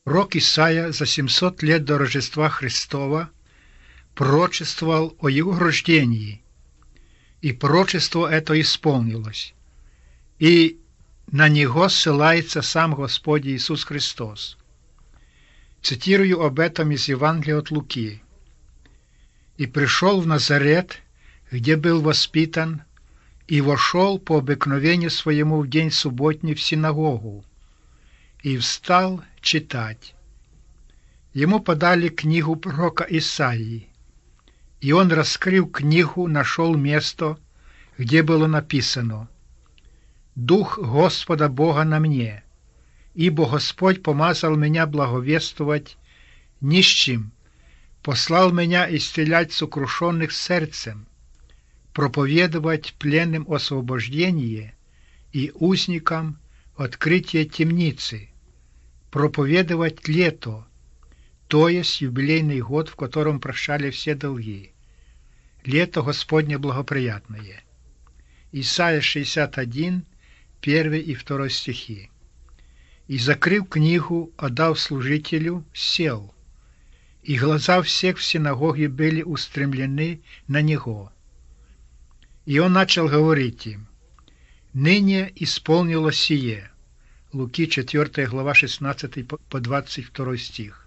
Пророк Исаия за 700 лет до Рождества Христова пророчествовал о Его рождении, и пророчество это исполнилось, и на Него ссылается сам Господь Иисус Христос. Цитирую об этом из Евангелия от Луки. «И пришел в Назарет, где был воспитан, и вошел по обыкновению своему в день субботний в синагогу, и встал читать. Ему подали книгу пророка Исаии, и он, раскрыв книгу, нашел место, где было написано: «Дух Господа Бога на мне, ибо Господь помазал меня благовествовать нищим, послал меня исцелять сокрушенных сердцем, проповедовать пленным освобождение и узникам открытие темницы, проповедовать лето, то есть юбилейный год, в котором прощали все долги. Лето Господне благоприятное». Исайя 61, 1 и 2 стихи. «И, закрыв книгу, отдав служителю, сел, и глаза всех в синагоге были устремлены на него. И он начал говорить им: ныне исполнилось сие». Луки 4 глава 16 по 22 стих.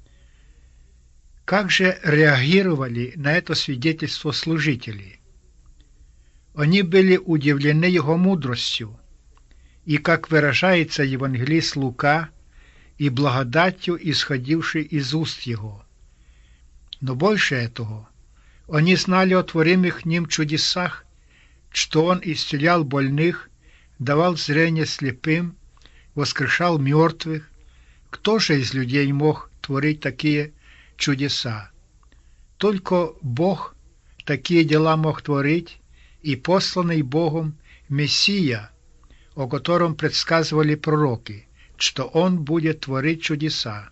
Как же реагировали на это свидетельство служители? Они были удивлены его мудростью, и, как выражается евангелист Лука, и благодатью, исходившей из уст его. Но больше этого, они знали о творимых ним чудесах, что он исцелял больных, давал зрение слепым, воскрешал мертвых. Кто же из людей мог творить такие чудеса? Только Бог такие дела мог творить, и посланный Богом Мессия, о котором предсказывали пророки, что он будет творить чудеса.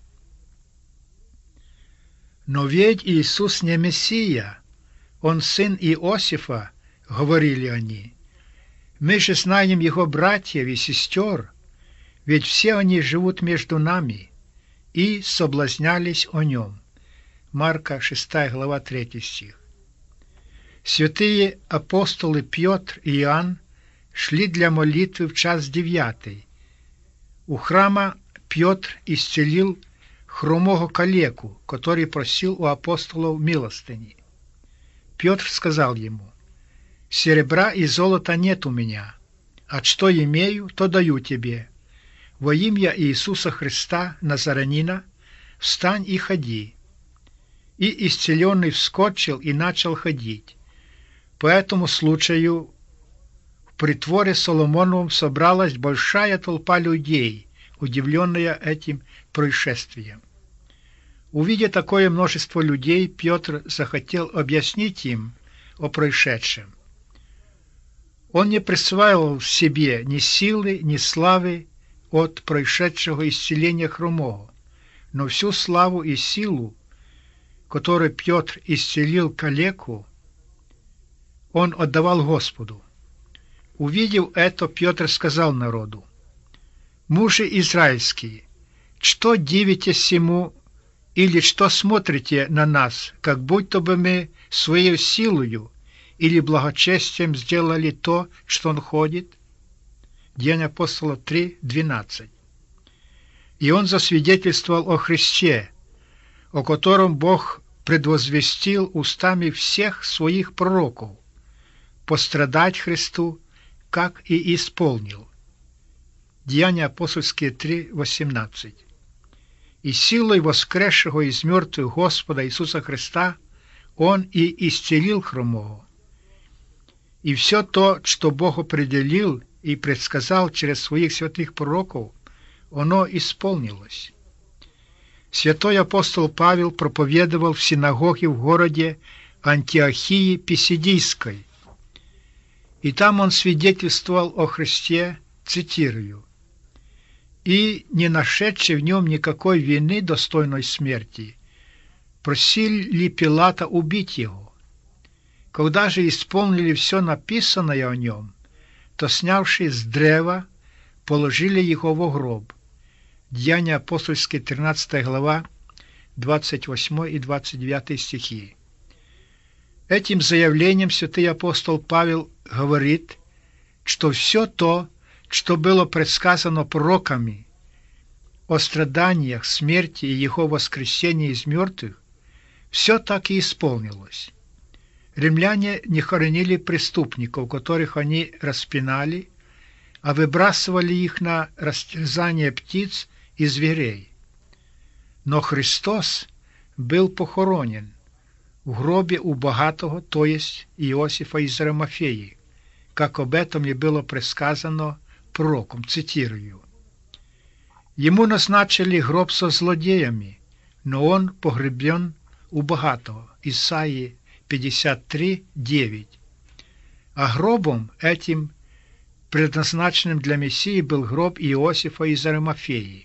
Но ведь Иисус не Мессия, он сын Иосифа, говорили они. Мы же знаем его братьев и сестер, ведь все они живут между нами, и соблазнялись о нем. Марка 6 глава 3 стих. Святые апостолы Петр и Иоанн шли для молитвы в час 9. У храма Петр исцелил хромого калеку, который просил у апостолов милостыни. Петр сказал ему: «Серебра и золота нет у меня, а что имею, то даю тебе. Во имя Иисуса Христа Назаранина встань и ходи». И исцеленный вскочил и начал ходить. По этому случаю в притворе Соломоновом собралась большая толпа людей, удивленная этим происшествием. Увидя такое множество людей, Петр захотел объяснить им о происшедшем. Он не присваивал себе ни силы, ни славы от происшедшего исцеления хромого, но всю славу и силу, которой Петр исцелил калеку, он отдавал Господу. Увидев это, Петр сказал народу: «Мужи израильские, что дивитесь сему, или что смотрите на нас, как будто бы мы своей силою или благочестием сделали то, что он ходит?» Деяния апостолов 3:12. И он засвидетельствовал о Христе, о котором Бог предвозвестил устами всех своих пророков, пострадать Христу, как и исполнил. Деяния апостольские 3:18. И силой воскресшего из мертвых Господа Иисуса Христа он и исцелил хромого. И все то, что Бог определил и предсказал через своих святых пророков, оно исполнилось. Святой апостол Павел проповедовал в синагоге в городе Антиохии Писидийской, и там он свидетельствовал о Христе, цитирую: «И, не нашедший в нем никакой вины, достойной смерти, просили Пилата убить его. Когда же исполнили все написанное о нем, то, снявши с древа, положили его во гроб. Деяния апостольские, 13 глава, 28 и 29 стихи. Этим заявлением святый апостол Павел говорит, что все то, что было предсказано пророками о страданиях, смерти и Его воскресении из мертвых, все так и исполнилось. Римляне не хоронили преступников, которых они распинали, а выбрасывали их на растерзание птиц и зверей. Но Христос был похоронен в гробе у богатого, то есть Иосифа из Аримафеи, как об этом и было предсказано пророком, цитирую. Ему назначили гроб со злодеями, но он погребен у богатого. Исаии 53:9. А гробом этим, предназначенным для Мессии, был гроб Иосифа из Аримафеи.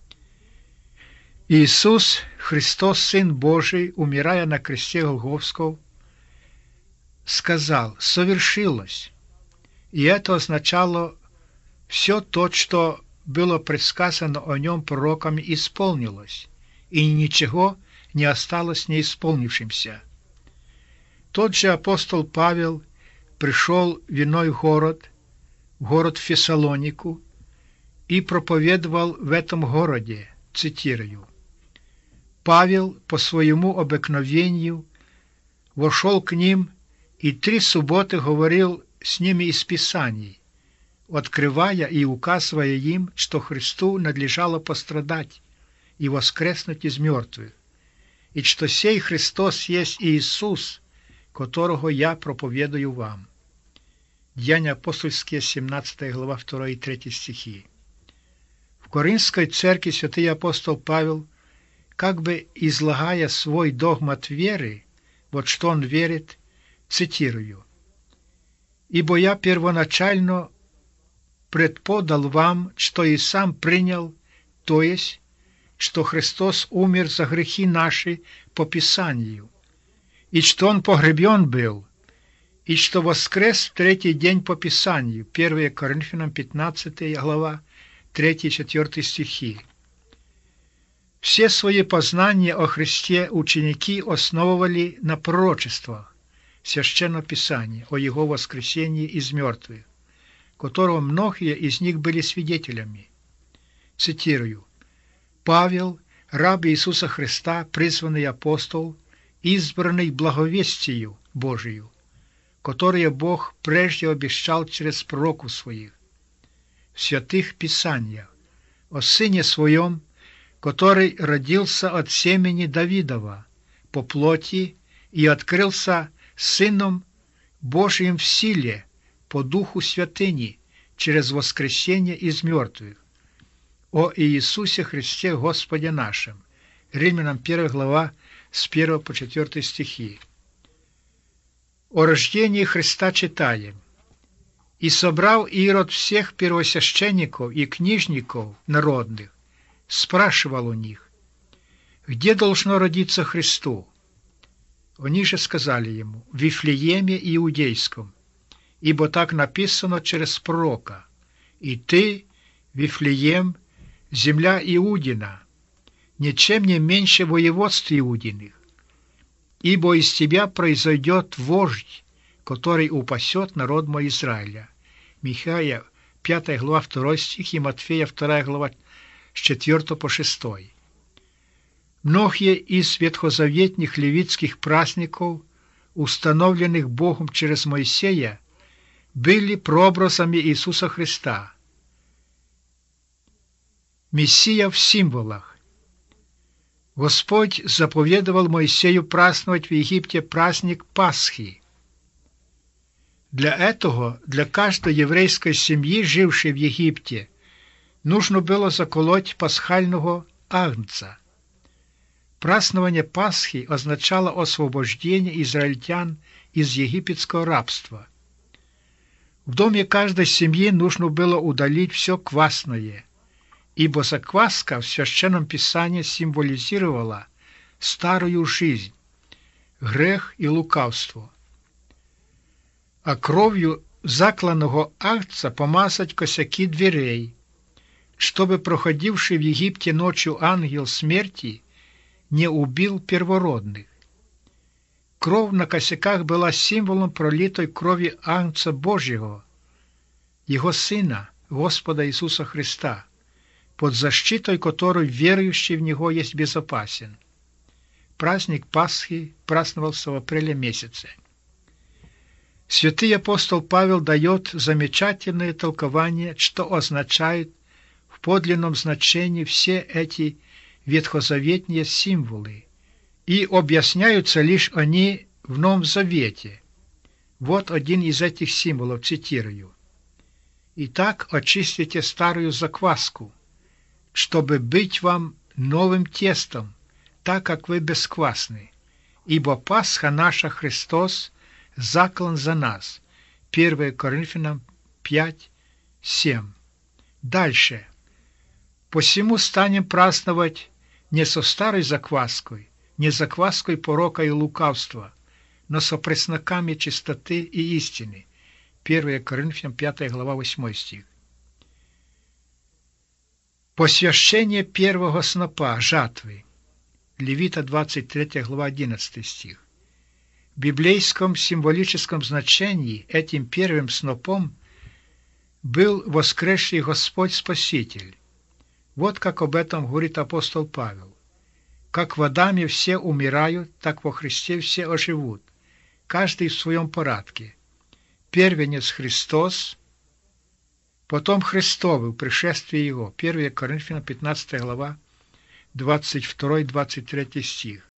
Иисус Христос, Сын Божий, умирая на кресте Голгофском, сказал: «Совершилось». И это означало, все то, что было предсказано о нем пророками, исполнилось, и ничего не осталось неисполнившимся. Тот же апостол Павел пришел в иной город, в город Фессалонику, и проповедовал в этом городе, цитирую. Павел по своему обыкновению вошел к ним и 3 субботы говорил с ними из Писаний, открывая и указывая им, что Христу надлежало пострадать и воскреснуть из мертвых, и что сей Христос есть Иисус, которого я проповедую вам. Деяния апостольские, 17 глава, 2 и 3 стихи. В Коринфской церкви святый апостол Павел, как бы излагая свой догмат веры, вот что он верит, цитирую. «Ибо я первоначально предподал вам, что и сам принял, то есть, что Христос умер за грехи наши по Писанию, и что Он погребен был, и что воскрес в 3-й день по Писанию». 1 Коринфянам 15 глава, 3-4 стихи. Все свои познания о Христе ученики основывали на пророчествах Священного Писания о Его воскресении из мертвых, которого многие из них были свидетелями. Цитирую. «Павел, раб Иисуса Христа, призванный апостол, избранный благовестию Божию, которое Бог прежде обещал через пророков своих, в святых Писаниях, о Сыне Своем, который родился от семени Давидова по плоти и открылся Сыном Божиим в силе по Духу Святыни через воскресение из мертвых, о Иисусе Христе Господе нашем». Римлянам 1 глава с 1 по 4 стихи. О рождении Христа читаем. «И собрал Ирод всех первосвященников и книжников народных, спрашивал у них, где должно родиться Христу? Они же сказали ему: в Вифлееме Иудейском, ибо так написано через пророка: и ты, Вифлеем, земля Иудина, ничем не меньше воеводств Иудиных, ибо из тебя произойдет вождь, который упасет народ мой Израиля». Михея 5 глава 2 стих и Матфея 2 глава с 4 по 6. Многие из ветхозаветных левитских праздников, установленных Богом через Моисея, были прообразами Иисуса Христа. Мессия в символах. Господь заповедовал Моисею праздновать в Египте праздник Пасхи. Для этого, для каждой еврейской семьи, жившей в Египте, нужно было заколоть пасхального агнца. Празднование Пасхи означало освобождение израильтян из египетского рабства. В доме каждой семьи нужно было удалить все квасное, ибо закваска в Священном Писании символизировала старую жизнь, грех и лукавство. А кров'ю закланого агнца помазать косяки дверей, чтобы проходивший в Египте ночью ангел смерти не убил первородных. Кровь на косяках была символом пролитой крови Агнца Божьего, Его Сына, Господа Иисуса Христа, под защитой которой верующий в Него есть безопасен. Праздник Пасхи праздновался в апреле месяце. Святый апостол Павел дает замечательное толкование, что означают в подлинном значении все эти ветхозаветные символы, и объясняются лишь они в Новом Завете. Вот один из этих символов, цитирую. «Итак, очистите старую закваску, чтобы быть вам новым тестом, так как вы бесквасны, ибо Пасха наша Христос заклан за нас». 1 Коринфянам 5:7. Дальше. «Посему станем праздновать не со старой закваской, не закваской порока и лукавства, но со пресноками чистоты и истины». 1 Коринфянам 5 глава 8 стих. Посвящение первого снопа, жатвы. Левита 23 глава 11 стих. В библейском символическом значении этим первым снопом был воскресший Господь Спаситель. Вот как об этом говорит апостол Павел. «Как в Адаме все умирают, так во Христе все оживут, каждый в своем порядке. Первенец Христос, потом Христовы в пришествии Его». 1 Коринфянам 15 глава 22-23 стих.